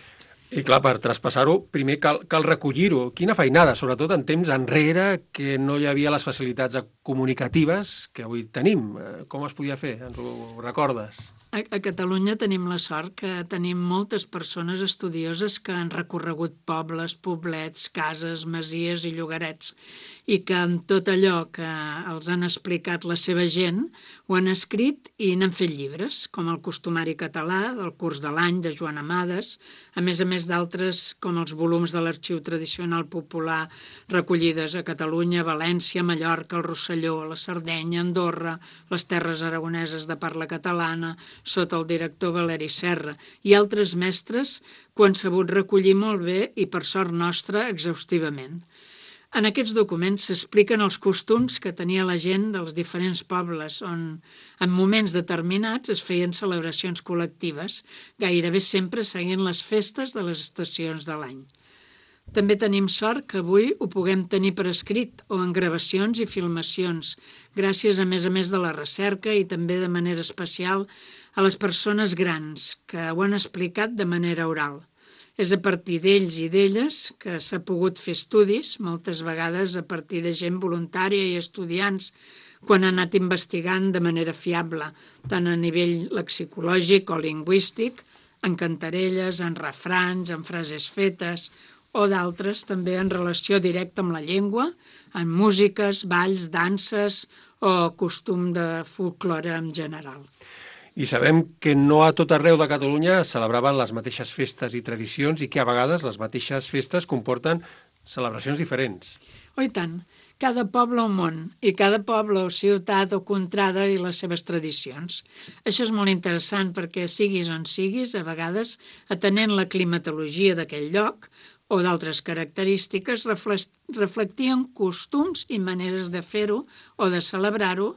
I clar, per traspassar-ho, primer cal, cal recollir-ho. Quina feinada, sobretot en temps enrere, que no hi havia les facilitats comunicatives que avui tenim. Com es podia fer? Ens ho recordes? A, a Catalunya tenim la sort que tenim moltes persones estudioses que han recorregut pobles, poblets, cases, masies i llogarets i que amb tot allò que els han explicat la seva gent ho han escrit i n'han fet llibres, com el Costumari català, del Curs de l'any de Joan Amades, a més a més d'altres com els volums de l'Arxiu Tradicional Popular recollides a Catalunya, València, Mallorca, el Rosselló, la Sardenya, Andorra, les terres aragoneses de parla catalana, sota el director Valeri Serra, i altres mestres que ho han sabut recollir molt bé i, per sort nostra, exhaustivament. En aquests documents s'expliquen els costums que tenia la gent dels diferents pobles, on en moments determinats es feien celebracions col·lectives, gairebé sempre seguint les festes de les estacions de l'any. També tenim sort que avui ho puguem tenir per escrit o en gravacions i filmacions, gràcies a més a més de la recerca i també de manera especial a les persones grans que ho han explicat de manera oral. És a partir d'ells i d'elles que s'ha pogut fer estudis, moltes vegades a partir de gent voluntària i estudiants, quan han anat investigant de manera fiable, tant a nivell lexicològic o lingüístic, en cantarelles, en refrans, en frases fetes, o d'altres també en relació directa amb la llengua, en músiques, balls, danses o costum de folklore en general. I sabem que no a tot arreu de Catalunya celebraven les mateixes festes i tradicions i que a vegades les mateixes festes comporten celebracions diferents. Oh, i tant. Cada poble o món, i cada poble o ciutat o contrada i les seves tradicions. Això és molt interessant perquè, siguis on siguis, a vegades, atenent la climatologia d'aquell lloc o d'altres característiques, reflectien costums i maneres de fer-ho o de celebrar-ho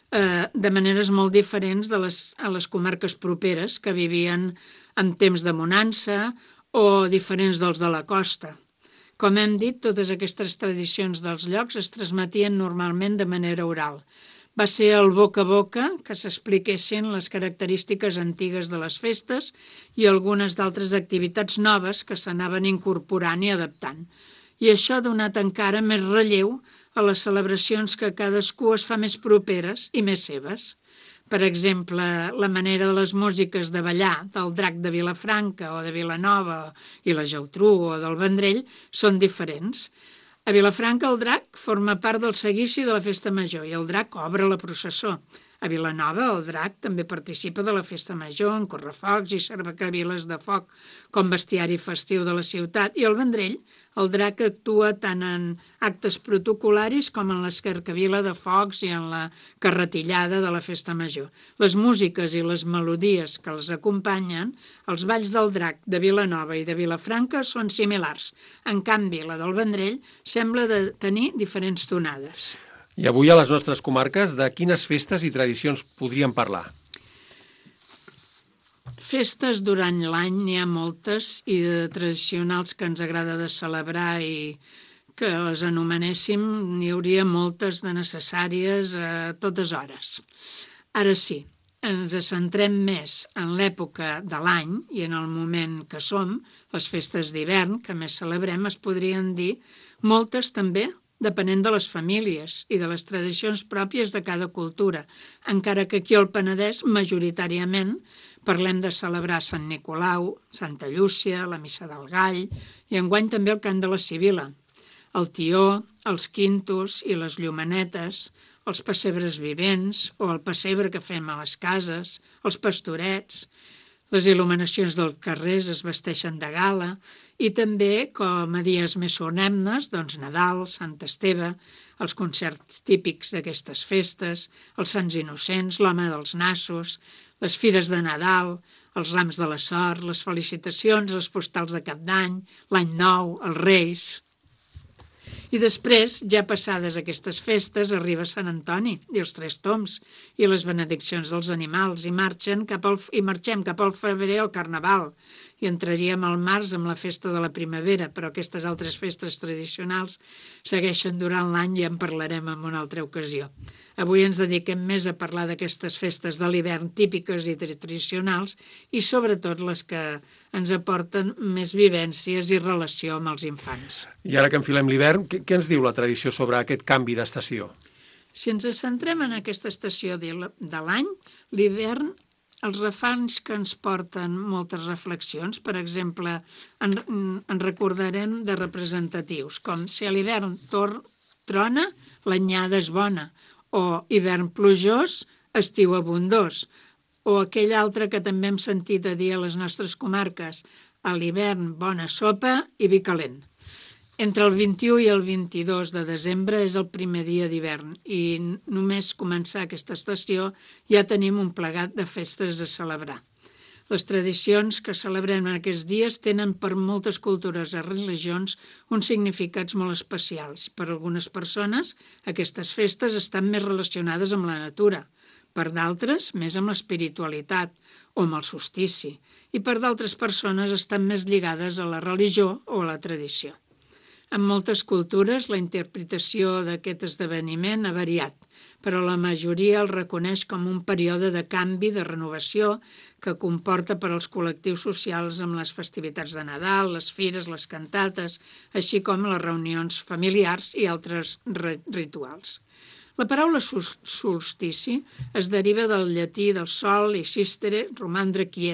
de maneres molt diferents de les, a les comarques properes que vivien en temps de bonança o diferents dels de la costa. Com hem dit, totes aquestes tradicions dels llocs es transmetien normalment de manera oral. Va ser el boca a boca que s'expliquessin les característiques antigues de les festes i algunes d'altres activitats noves que s'anaven incorporant i adaptant. I això ha donat encara més relleu a les celebracions que cadascú es fa més properes i més seves. Per exemple, la manera de les músiques de ballar del Drac de Vilafranca o de Vilanova i la Geltrú o del Vendrell són diferents. A Vilafranca el Drac forma part del seguici de la Festa Major i el Drac obre la processó. A Vilanova el Drac també participa de la Festa Major en correfocs i cercaviles de foc com bestiari festiu de la ciutat, i al Vendrell el Drac actua tant en actes protocolaris com en l'escarcavila de focs i en la carretillada de la Festa Major. Les músiques i les melodies que els acompanyen, els balls del Drac de Vilanova i de Vilafranca són similars. En canvi, la del Vendrell sembla de tenir diferents tonades. I avui a les nostres comarques, de quines festes i tradicions podríem parlar? Festes durant l'any n'hi ha moltes i de tradicionals que ens agrada de celebrar i que les anomenéssim, n'hi hauria moltes de necessàries a totes hores. Ara sí, ens centrem més en l'època de l'any i en el moment que som, les festes d'hivern que més celebrem, es podrien dir moltes també, depenent de les famílies i de les tradicions pròpies de cada cultura, encara que aquí al Penedès, majoritàriament, parlem de celebrar Sant Nicolau, Santa Llúcia, la Missa del Gall i enguany també el Cant de la Sibila, el tió, els quintos i les llumanetes, els pessebres vivents o el pessebre que fem a les cases, els pastorets, les il·luminacions dels carrers es vesteixen de gala i també, com a dies més solemnes, doncs Nadal, Sant Esteve, els concerts típics d'aquestes festes, els Sants Innocents, l'Home dels Nassos, les fires de Nadal, els rams de la sort, les felicitacions, les postals de Cap d'Any, l'Any Nou, els Reis. I després, ja passades aquestes festes, arriba Sant Antoni i els Tres Tombs i les benediccions dels animals i marxen cap al, i marxem cap al febrer al Carnaval i entraríem al març amb la festa de la primavera, però aquestes altres festes tradicionals segueixen durant l'any i en parlarem en una altra ocasió. Avui ens dediquem més a parlar d'aquestes festes de l'hivern típiques i tradicionals i sobretot les que ens aporten més vivències i relació amb els infants. I ara que enfilem l'hivern, què, què ens diu la tradició sobre aquest canvi d'estació? Si ens centrem en aquesta estació de l'any, l'hivern, els refranys que ens porten moltes reflexions, per exemple, en, en recordarem de representatius, com si a l'hivern tor, trona, l'anyada és bona, o hivern plujós, estiu abundós, o aquell altre que també hem sentit a dir a les nostres comarques, a l'hivern bona sopa i vi calent. Entre el vint-i-u i el vint-i-dos de desembre és el primer dia d'hivern i només començar aquesta estació ja tenim un plegat de festes a celebrar. Les tradicions que celebrem en aquests dies tenen per moltes cultures i religions uns significats molt especials. Per algunes persones aquestes festes estan més relacionades amb la natura, per d'altres més amb l'espiritualitat o amb el solstici i per d'altres persones estan més lligades a la religió o a la tradició. En moltes cultures, la interpretació d'aquest esdeveniment ha variat, però la majoria el reconeix com un període de canvi, de renovació, que comporta per als col·lectius socials amb les festivitats de Nadal, les fires, les cantates, així com les reunions familiars i altres rituals. La paraula solstici es deriva del llatí del sol i sistere, romandre quiet,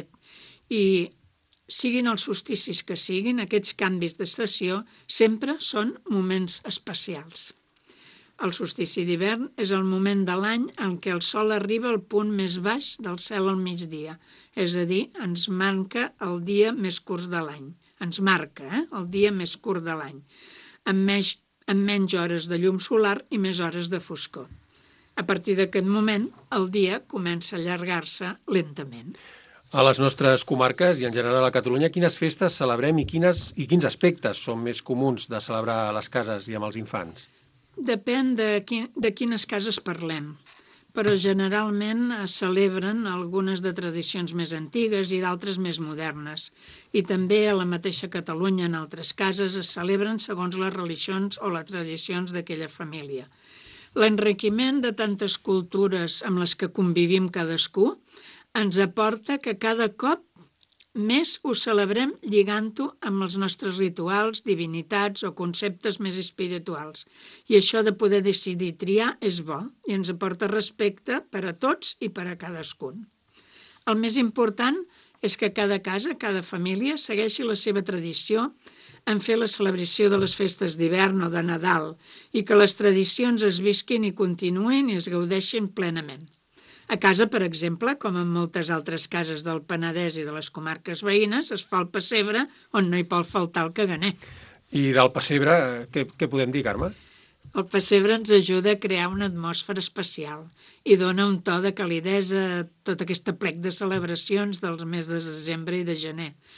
i siguin els solsticis que siguin, aquests canvis d'estació sempre són moments especials. El solstici d'hivern és el moment de l'any en què el sol arriba al punt més baix del cel al migdia, és a dir, ens marca el dia més curt de l'any. Ens marca eh? el dia més curt de l'any, amb, més, amb menys hores de llum solar i més hores de foscor. A partir d'aquest moment, el dia comença a allargar-se lentament. A les nostres comarques i en general a Catalunya, quines festes celebrem i, quines, i quins aspectes són més comuns de celebrar a les cases i amb els infants? Depèn de, quin, de quines cases parlem, però generalment es celebren algunes de tradicions més antigues i d'altres més modernes. I també a la mateixa Catalunya, en altres cases, es celebren segons les religions o les tradicions d'aquella família. L'enriquiment de tantes cultures amb les que convivim cadascú ens aporta que cada cop més ho celebrem lligant-ho amb els nostres rituals, divinitats o conceptes més espirituals. I això de poder decidir triar és bo i ens aporta respecte per a tots i per a cadascun. El més important és que cada casa, cada família, segueixi la seva tradició en fer la celebració de les festes d'hivern o de Nadal i que les tradicions es visquin i continuïn i es gaudeixin plenament. A casa, per exemple, com en moltes altres cases del Penedès i de les comarques veïnes, es fa el pessebre on no hi pot faltar el caganer. I del pessebre, què, què podem dir, Carme? El pessebre ens ajuda a crear una atmosfera especial i dona un to de calidesa a tot aquest plec de celebracions dels mesos de desembre i de gener.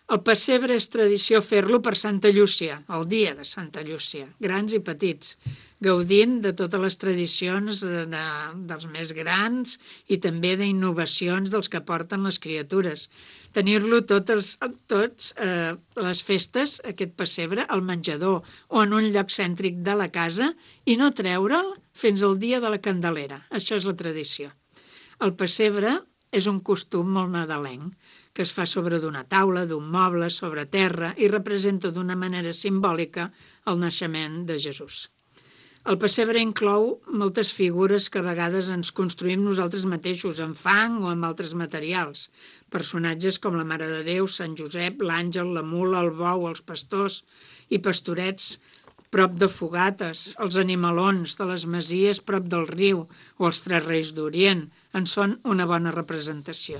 El pessebre és tradició fer-lo per Santa Llúcia, el dia de Santa Llúcia, grans i petits, gaudint de totes les tradicions de, de, dels més grans i també d'innovacions dels que porten les criatures. Tenir-lo totes, tots, eh, les festes, aquest pessebre, al menjador o en un lloc cèntric de la casa i no treure'l fins al dia de la Candelera. Això és la tradició. El pessebre és un costum molt nadalenc, que es fa sobre d'una taula, d'un moble, sobre terra, i representa d'una manera simbòlica el naixement de Jesús. El pessebre inclou moltes figures que a vegades ens construïm nosaltres mateixos, amb fang o amb altres materials. Personatges com la Mare de Déu, Sant Josep, l'àngel, la mula, el bou, els pastors i pastorets prop de fogates, els animalons de les masies prop del riu o els Tres Reis d'Orient en són una bona representació.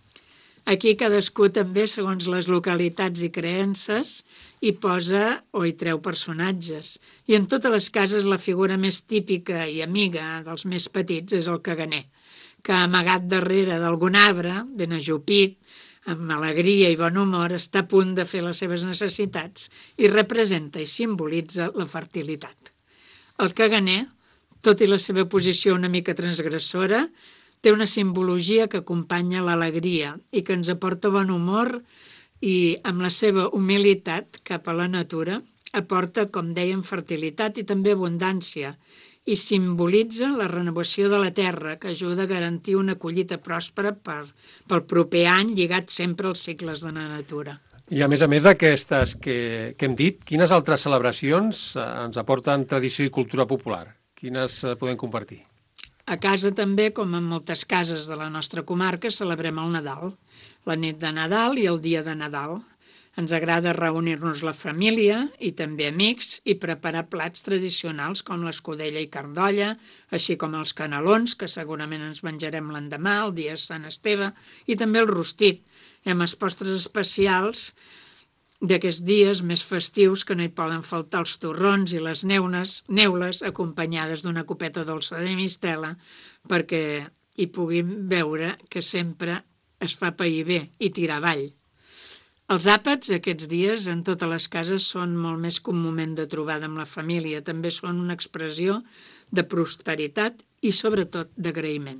Aquí cadascú també, segons les localitats i creences, hi posa o hi treu personatges. I en totes les cases la figura més típica i amiga dels més petits és el caganer, que amagat darrere d'algun arbre, ben ajupit, amb alegria i bon humor, està a punt de fer les seves necessitats i representa i simbolitza la fertilitat. El caganer, tot i la seva posició una mica transgressora, té una simbologia que acompanya l'alegria i que ens aporta bon humor i, amb la seva humilitat cap a la natura, aporta, com dèiem, fertilitat i també abundància i simbolitza la renovació de la terra, que ajuda a garantir una collita pròspera per, pel proper any, lligat sempre als cicles de la natura. I a més a més d'aquestes que, que hem dit, quines altres celebracions eh, ens aporten tradició i cultura popular? Quines eh, podem compartir? A casa també, com en moltes cases de la nostra comarca, celebrem el Nadal, la nit de Nadal i el dia de Nadal. Ens agrada reunir-nos la família i també amics i preparar plats tradicionals com l'escudella i carn d'olla, així com els canelons, que segurament ens menjarem l'endemà, el dia de Sant Esteve, i també el rostit, amb els postres especials d'aquests dies més festius que no hi poden faltar els torrons i les neules, neules acompanyades d'una copeta dolça de mistela perquè hi puguin veure que sempre es fa pair bé i tirar avall. Els àpats aquests dies en totes les cases són molt més que un moment de trobada amb la família, també són una expressió de prosperitat i sobretot d'agraïment.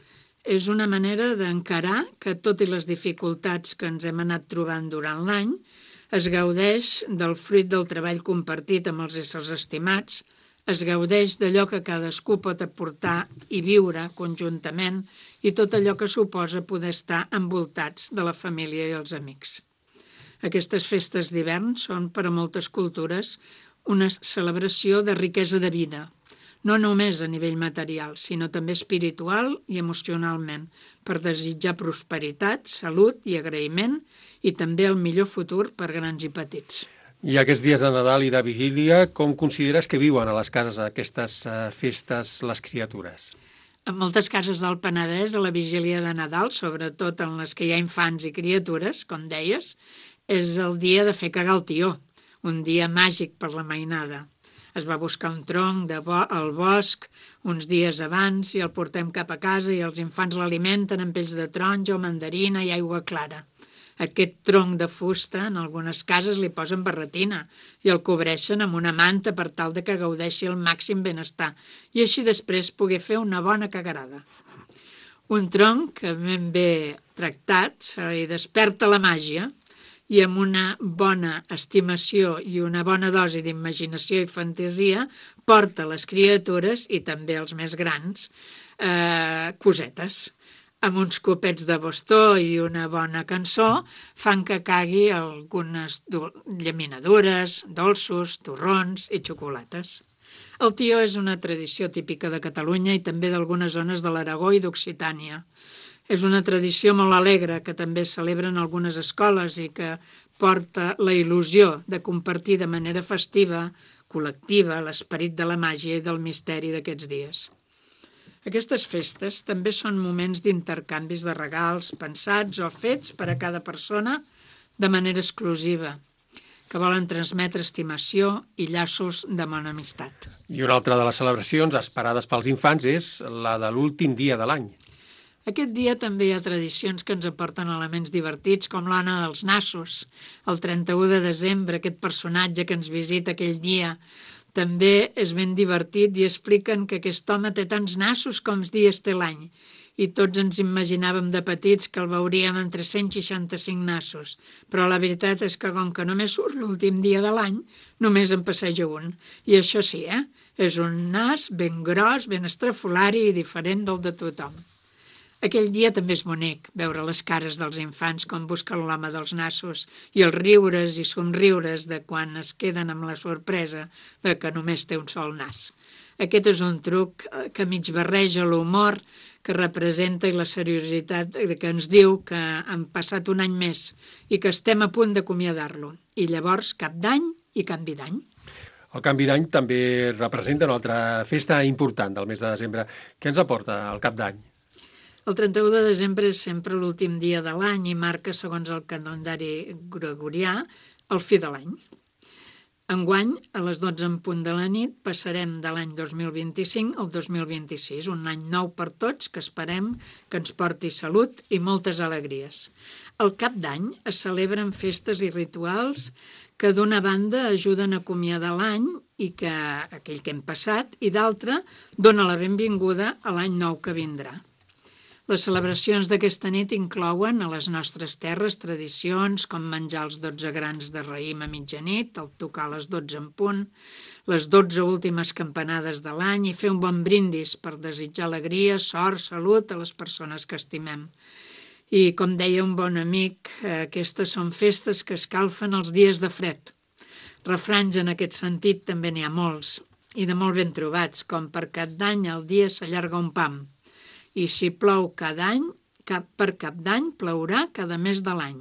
És una manera d'encarar que tot i les dificultats que ens hem anat trobant durant l'any es gaudeix del fruit del treball compartit amb els éssers estimats, es gaudeix d'allò que cadascú pot aportar i viure conjuntament i tot allò que suposa poder estar envoltats de la família i els amics. Aquestes festes d'hivern són, per a moltes cultures, una celebració de riquesa de vida, no només a nivell material, sinó també espiritual i emocionalment, per desitjar prosperitat, salut i agraïment i també el millor futur per grans i petits. I aquests dies de Nadal i de Vigília, com consideres que viuen a les cases aquestes uh, festes les criatures? En moltes cases del Penedès, a la vigília de Nadal, sobretot en les que hi ha infants i criatures, com deies, és el dia de fer cagar el tió, un dia màgic per la mainada. Es va buscar un tronc de bo al bosc uns dies abans i el portem cap a casa i els infants l'alimenten amb pells de taronja o mandarina i aigua clara. Aquest tronc de fusta, en algunes cases li posen barretina i el cobreixen amb una manta per tal de que gaudeixi el màxim benestar i així després poder fer una bona cagarada. Un tronc que ben bé tractat se li desperta la màgia i amb una bona estimació i una bona dosi d'imaginació i fantasia porta a les criatures i també als més grans eh, cosetes. Amb uns copets de bastó i una bona cançó fan que cagui algunes llaminadures, dolços, torrons i xocolates. El tió és una tradició típica de Catalunya i també d'algunes zones de l'Aragó i d'Occitània. És una tradició molt alegre que també celebren algunes escoles i que porta la il·lusió de compartir de manera festiva, col·lectiva, l'esperit de la màgia i del misteri d'aquests dies. Aquestes festes també són moments d'intercanvis de regals pensats o fets per a cada persona de manera exclusiva, que volen transmetre estimació i llaços de bona amistat. I una altra de les celebracions esperades pels infants és la de l'últim dia de l'any. Aquest dia també hi ha tradicions que ens aporten elements divertits, com l'Anna dels Nassos, el trenta-u de desembre, aquest personatge que ens visita aquell dia. També és ben divertit i expliquen que aquest home té tants nassos com dies té l'any. I tots ens imaginàvem de petits que el veuríem entre cent seixanta-cinc nassos. Però la veritat és que com que només surt l'últim dia de l'any, només en passeja un. I això sí, eh? És un nas ben gros, ben estrafolari i diferent del de tothom. Aquell dia també és bonic veure les cares dels infants com busquen l'home dels nassos i els riures i somriures de quan es queden amb la sorpresa de que només té un sol nas. Aquest és un truc que mig barreja l'humor que representa i la seriositat que ens diu que han passat un any més i que estem a punt d'acomiadar-lo. I llavors cap d'any i canvi d'any. El canvi d'any també representa una altra festa important del mes de desembre. Què ens aporta el cap d'any? El trenta-u de desembre és sempre l'últim dia de l'any i marca, segons el calendari gregorià, el fi de l'any. Enguany, a les dotze en punt de la nit, passarem de l'any dos mil vint-i-cinc al dos mil vint-i-sis, un any nou per tots que esperem que ens porti salut i moltes alegries. Al cap d'any es celebren festes i rituals que d'una banda ajuden a acomiadar l'any i que aquell que hem passat, i d'altra dona la benvinguda a l'any nou que vindrà. Les celebracions d'aquesta nit inclouen a les nostres terres tradicions com menjar els dotze grans de raïm a mitjanit, el tocar a les dotze en punt, les dotze últimes campanades de l'any i fer un bon brindis per desitjar alegria, sort, salut a les persones que estimem. I, com deia un bon amic, aquestes són festes que escalfen els dies de fred. Refranys en aquest sentit també n'hi ha molts, i de molt ben trobats, com per cap d'any el dia s'allarga un pam. I si plou cada any, cap per cap d'any plourà cada mes de l'any.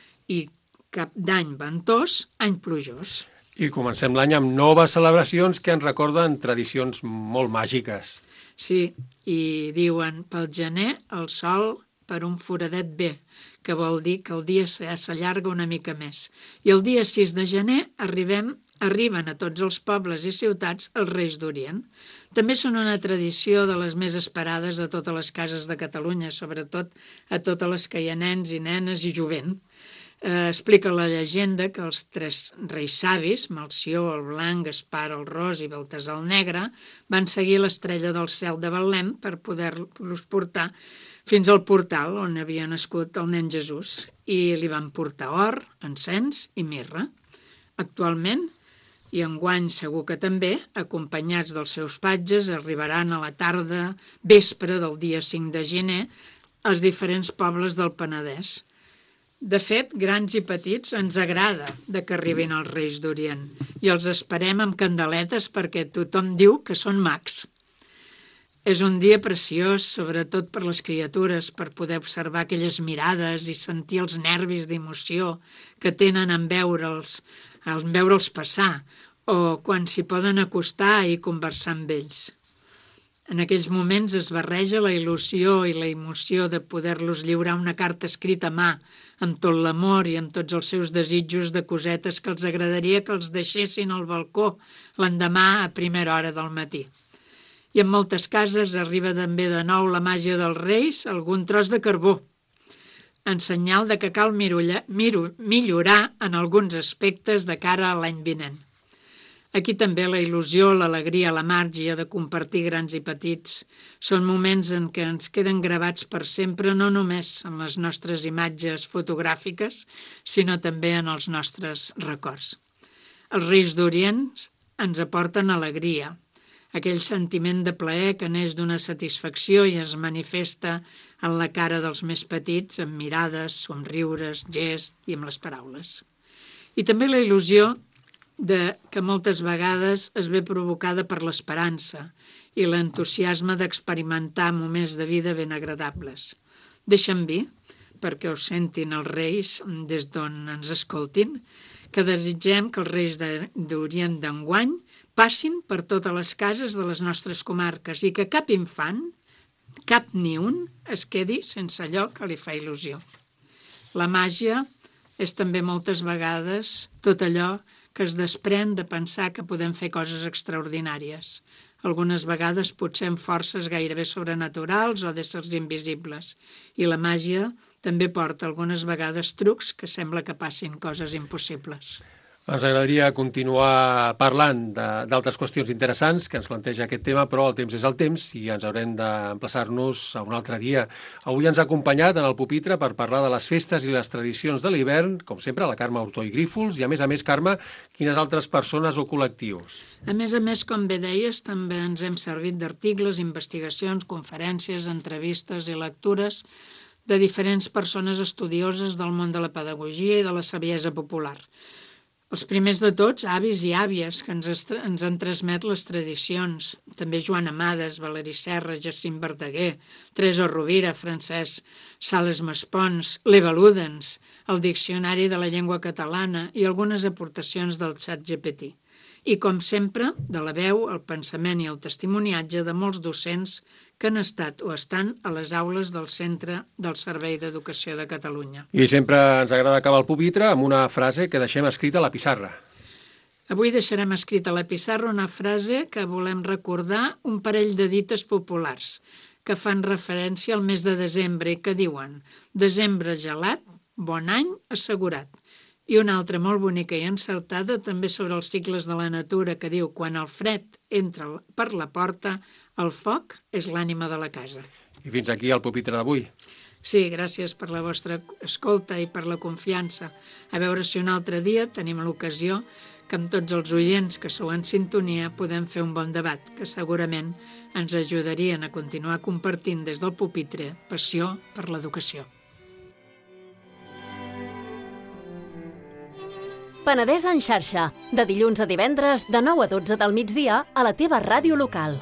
I cap d'any ventós, any plujós. I comencem l'any amb noves celebracions que ens recorden tradicions molt màgiques. Sí, i diuen pel gener el sol per un foradet ve, que vol dir que el dia s'allarga una mica més. I el dia sis de gener arribem, arriben a tots els pobles i ciutats els Reis d'Orient. També són una tradició de les més esperades a totes les cases de Catalunya, sobretot a totes les que hi ha nens i nenes i jovent. Eh, explica la llegenda que els tres reis savis, Melcior, el blanc, Gaspar, el ros i Baltasar el negre, van seguir l'estrella del cel de Betlem per poder-los portar fins al portal on havia nascut el nen Jesús i li van portar or, encens i mirra. Actualment, i enguany segur que també, acompanyats dels seus patges, arribaran a la tarda, vespre del dia cinc de gener, als diferents pobles del Penedès. De fet, grans i petits, ens agrada de que arribin els Reis d'Orient i els esperem amb candeletes perquè tothom diu que són mags. És un dia preciós, sobretot per les criatures, per poder observar aquelles mirades i sentir els nervis d'emoció que tenen en veure'ls, en veure'ls passar, o quan s'hi poden acostar i conversar amb ells. En aquells moments es barreja la il·lusió i la emoció de poder-los lliurar una carta escrita a mà, amb tot l'amor i amb tots els seus desitjos de cosetes que els agradaria que els deixessin al balcó l'endemà a primera hora del matí. I en moltes cases arriba també de nou la màgia dels Reis, algun tros de carbó, en senyal de que cal millorar en alguns aspectes de cara a l'any vinent. Aquí també la il·lusió, l'alegria, la màgia de compartir grans i petits són moments en què ens queden gravats per sempre, no només en les nostres imatges fotogràfiques, sinó també en els nostres records. Els Reis d'Orient ens aporten alegria, aquell sentiment de plaer que neix d'una satisfacció i es manifesta en la cara dels més petits, amb mirades, somriures, gest i amb les paraules. I també la il·lusió de que moltes vegades es ve provocada per l'esperança i l'entusiasme d'experimentar moments de vida ben agradables. Deixa'm dir, perquè ho sentin els Reis des d'on ens escoltin, que desitgem que els Reis d'Orient d'enguany passin per totes les cases de les nostres comarques i que cap infant, cap ni un, es quedi sense allò que li fa il·lusió. La màgia és també moltes vegades tot allò que es desprèn de pensar que podem fer coses extraordinàries. algunes vegades potser amb forces gairebé sobrenaturals o d'éssers invisibles. I la màgia també porta algunes vegades trucs que sembla que passin coses impossibles. Ens agradaria continuar parlant d'altres qüestions interessants que ens planteja aquest tema, però el temps és el temps i ens haurem d'emplaçar-nos a un altre dia. Avui ens ha acompanyat en el pupitre per parlar de les festes i les tradicions de l'hivern, com sempre, la Carme Hurtó i Grífols, i a més a més, Carme, quines altres persones o col·lectius? A més a més, com bé deies, també ens hem servit d'articles, investigacions, conferències, entrevistes i lectures de diferents persones estudioses del món de la pedagogia i de la saviesa popular. Els primers de tots, avis i àvies, que ens, ens han transmet les tradicions. També Joan Amades, Valeri Serra, Jacint Verdaguer, Teresa Rovira, Francesc Sales Maspons, l'Eva Ludens, el Diccionari de la Llengua Catalana i algunes aportacions del xat G P T. I, com sempre, de la veu, el pensament i el testimoniatge de molts docents que han estat o estan a les aules del Centre del Servei d'Educació de Catalunya. I sempre ens agrada acabar el pupitre amb una frase que deixem escrita a la pissarra. Avui deixarem escrita a la pissarra una frase que volem recordar un parell de dites populars que fan referència al mes de desembre i que diuen «Desembre gelat, bon any assegurat». I una altra molt bonica i encertada també sobre els cicles de la natura que diu «Quan el fred entra per la porta, el foc és l'ànima de la casa». I fins aquí el pupitre d'avui. Sí, gràcies per la vostra escolta i per la confiança. A veure si un altre dia tenim l'ocasió que amb tots els oients que sou en sintonia podem fer un bon debat, que segurament ens ajudarien a continuar compartint des del pupitre passió per l'educació. Penedès en xarxa, de dilluns a divendres de nou a dotze del migdia a la teva ràdio local.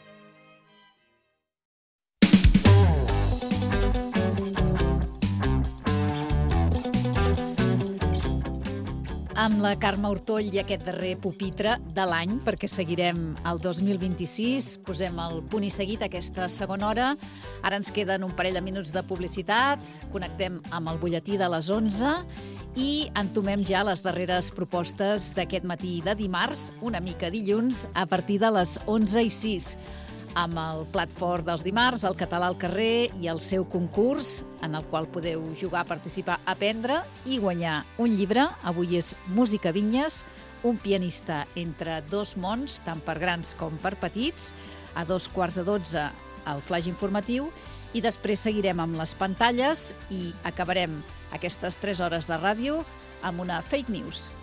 Amb la Carme Hurtoll i aquest darrer pupitre de l'any, perquè seguirem el dos mil vint-i-sis, posem el punt i seguit aquesta segona hora. Ara ens queden un parell de minuts de publicitat, connectem amb el butlletí de les onze i entomem ja les darreres propostes d'aquest matí de dimarts, una mica dilluns, a partir de les onze i sis. Amb el plat fort dels dimarts, el català al carrer i el seu concurs, en el qual podeu jugar, participar, aprendre i guanyar un llibre. Avui és Música Vinyes, un pianista entre dos mons, tant per grans com per petits, a dos quarts de dotze al flaix informatiu, i després seguirem amb les pantalles i acabarem aquestes tres hores de ràdio amb una fake news.